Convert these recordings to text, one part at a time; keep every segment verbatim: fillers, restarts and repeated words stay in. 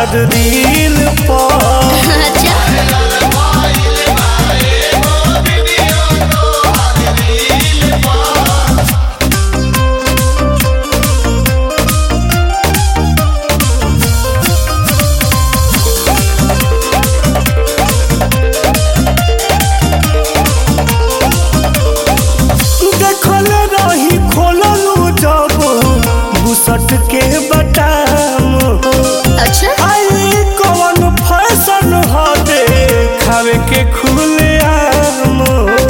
तहर रील पर। अच्छा बुसट के बटाम अच्छा आई कौन फैशन हो दे खावे के खुले आम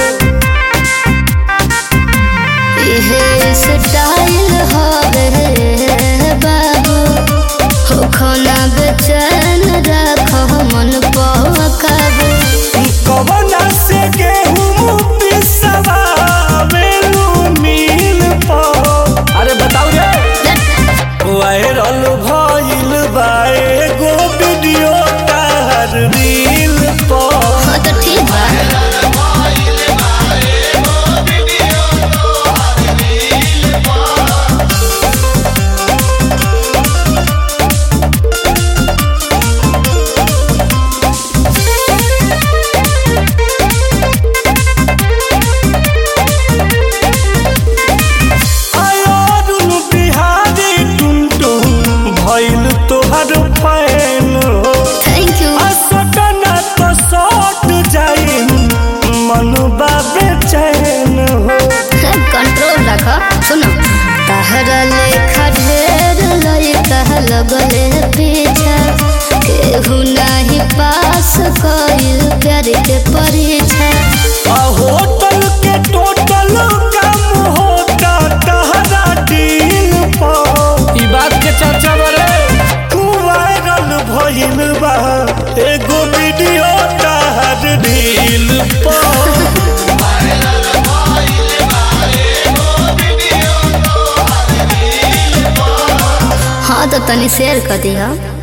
ये स्टाइल हवे बाबू हो खाना बेचैन रखो मन पकाबू कवना से गेहूं पिसवा बेलू मील पर। अरे बताओ रे वायरल भइल बा एगो वीडियो तहर रील पर। हाँ तो ठीक बा तोहर फैन हो थैंक यू असटना तो सट जाई मन बाबे चैन हो। कंट्रोल रखो सुनो तहरा लेखा ढेर लइका लगले पीछा केहू नहीं पास कइल प्यार के परीक्षा आ होटल के टोटल काम होता तहरा डील पर। ई बात के चर्चा बरे वायरल भइल बा एगो वीडियो तहर रील पर। हाँ तो तनी शेयर कर दिया।